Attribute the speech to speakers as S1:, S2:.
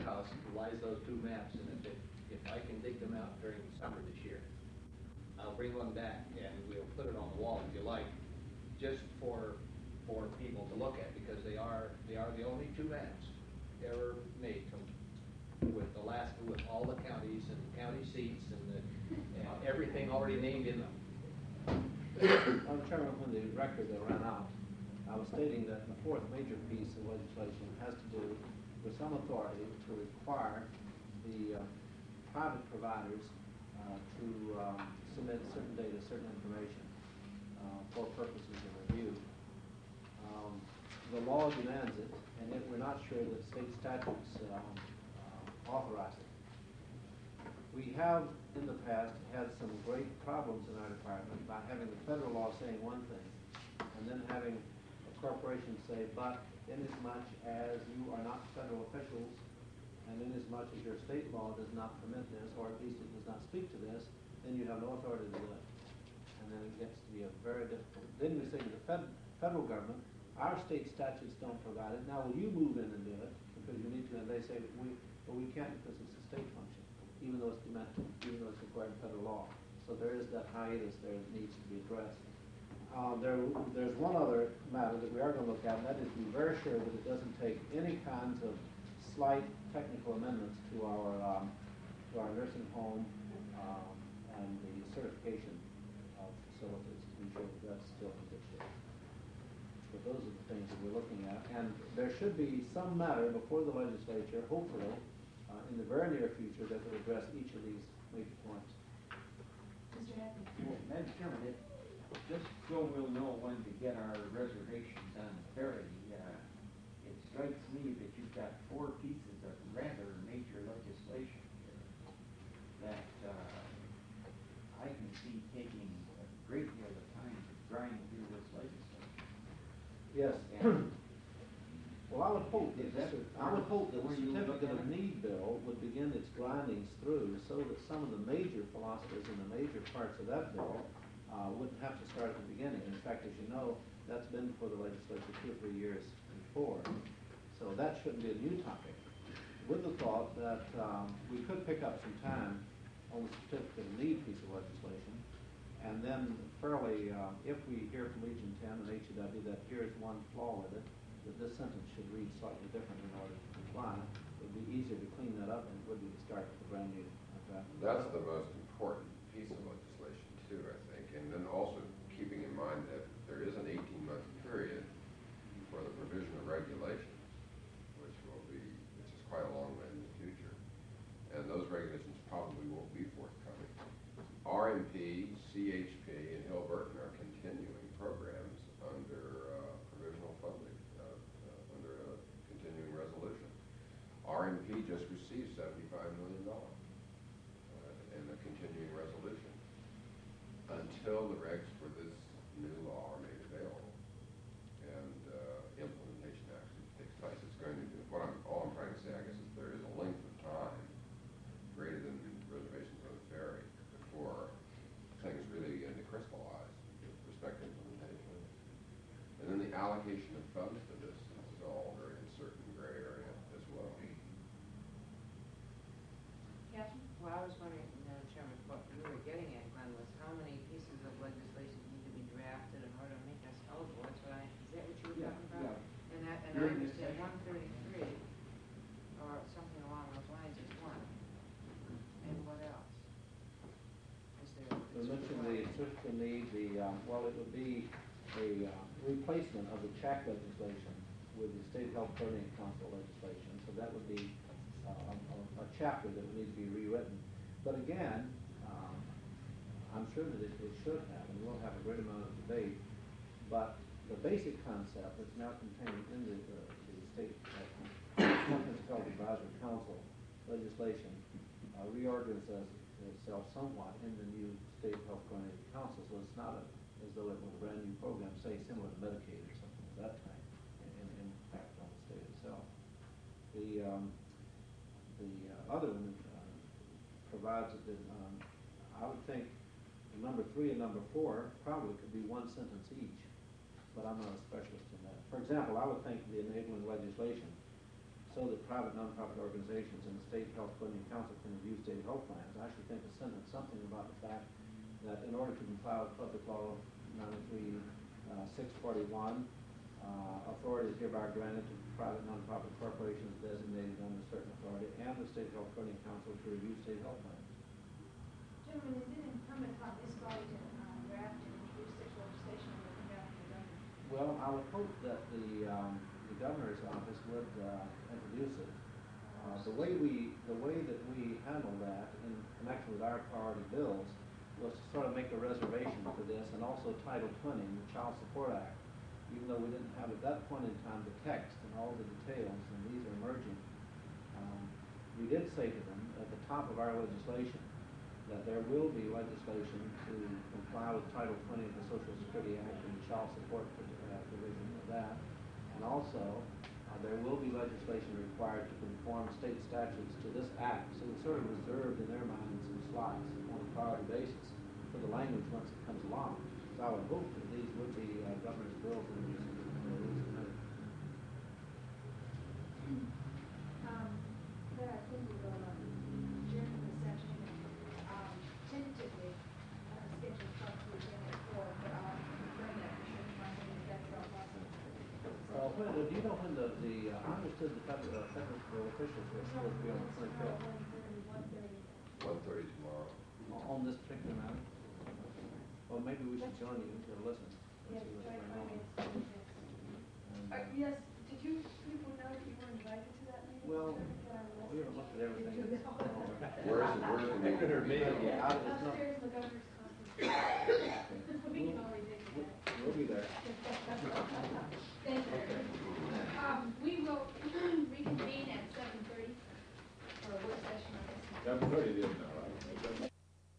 S1: courthouse lies those two maps, and if I can dig them out during the summer this year, I'll bring one back and we'll put it on the wall if you like, just for people to look at, because they are the only two maps ever made with Alaska, with all the counties and county seats and everything already named in them.
S2: Madam Chairman, when the record ran out, I was stating that the fourth major piece of legislation has to do with some authority to require the private providers to submit certain data, certain information for purposes of review. The law demands it, and yet we're not sure that state statutes authorize it. We have, in the past, had some great problems in our department by having the federal law saying one thing, and then having a corporation say, but inasmuch as you are not federal officials, and inasmuch as your state law does not permit this, or at least it does not speak to this, then you have no authority to do it. And then it gets to be a very difficult. Then we say to the federal government, our state statutes don't provide it. Now will you move in and do it because you need to? And they say, well, we can't because it's a state function, even though it's demanded, even though it's required in federal law. So there is that hiatus there that needs to be addressed. There's one other matter that we are going to look at, and that is be very sure that it doesn't take any kinds of slight technical amendments to our nursing home and the certification of facilities to be sure that that's still in good shape. But those are the things that we're looking at, and there should be some matter before the legislature, hopefully, in the very near future, that will address each of these major points.
S3: Mr. Happy.
S4: Well, Madam Chairman, just so we'll know when to get our reservations on the ferry, it strikes me that you've got four pieces of rather major legislation here that I can see taking a great deal of time to grind through this legislation.
S2: Yes. Well, I would hope that the certificate of need bill would begin its grindings through so that some of the major philosophers and the major parts of that bill wouldn't have to start at the beginning. In fact, as you know, that's been before the legislature 2 or 3 years before. So that shouldn't be a new topic. With the thought that we could pick up some time on the certificate of need piece of legislation, and then fairly, if we hear from Region 10 and HEW that here's one flaw with it, that this sentence should read slightly different in order to comply, it would be easier to clean that up than it would be to start with a brand new draft.
S5: That's the most important piece of legislation too, I think, and then also keeping in mind that there is an 18-month period for the provision of regulations, which is quite a long way in the future, and those regulations probably won't be forthcoming. RMP, CHP, and Hill-Burton are continuing programs under provisional funding, under a continuing resolution. RMP just received $75 million in a continuing resolution until the regs for this new law are made available and implementation actually takes place. It's going to do. All I'm trying to say, I guess, is there is a length of time greater than reservations on the ferry before things really begin to crystallize with respect to implementation. And then the allocation of funds to this is all very uncertain, gray area as well.
S3: Catherine?
S6: Well, I was wondering, Madam Chairman, what you were getting at, Glenn, was how many pieces of legislation need to be drafted in order to make us eligible. Is that what you were talking about?
S4: Yeah.
S6: And I understand 133 or something along those lines is one. And what else? Is there?
S2: You mentioned the certificate of need, well, it would be a replacement of the CHAC legislation with the State Health Coordinating Council legislation. So that would be a chapter that would need to be rewritten. But again, I'm sure that it should have, and we'll have a great amount of debate. But the basic concept that's now contained in the State Comprehensive Health Advisory Council legislation reorganizes itself somewhat in the new State Health Coordinating Council. So it's not as though it was a brand new program, say similar to Medicaid or something of that type, in impact on the state itself. The other one provides that I would think number 3 and number 4 probably could be one sentence each, but I'm not a specialist in that. For example, I would think the enabling legislation so that private nonprofit organizations and the State Health Funding Council can review state health plans. I actually think the sentence something about the fact that in order to comply with Public Law 641, authority is hereby granted to private nonprofit corporations designated under certain authority and the State Health Funding Council to review state health plans.
S3: Gentlemen, is it incumbent upon this body to draft and introduce such legislation or come down from the governor?
S2: Well, I would hope that the governor's office would introduce it. The way that we handled that in connection with our priority bills was to sort of make a reservation for this, and also Title 20, the Child Support Act. Even though we didn't have at that point in time the text and all the details, and these are emerging, we did say to them at the top of our legislation that there will be legislation to comply with Title 20 of the Social Security Act and the Child Support provision of that. And also, there will be legislation required to conform state statutes to this act. So it's sort of reserved in their minds some slots on a priority basis for the language once it comes along. So I would hope that these would be governor's bills that are used in these committees.
S3: But I think we will adjourn the session, tentatively, scheduled for January 4th, but I'll confirm that for sure, if that's all possible.
S2: Do you know when I understood the federal officials were supposed to be on the 25th
S5: 1:30 tomorrow.
S2: on this particular matter? Well, maybe we should join you to listen. and
S3: Yes,
S2: see what's
S3: joint
S2: going on.
S3: finance.
S2: And,
S3: Yes, did you people know that you were invited to that meeting?
S2: Well,
S3: Can I
S2: we haven't looked at everything.
S3: Did you know?
S5: Where's the meeting?
S2: Yeah, it's not-
S3: Upstairs in the governor's conference. We can always do that.
S2: We'll be there.
S3: Thank you. We will reconvene at 7:30 for a work session on this.
S7: 7:30, didn't know.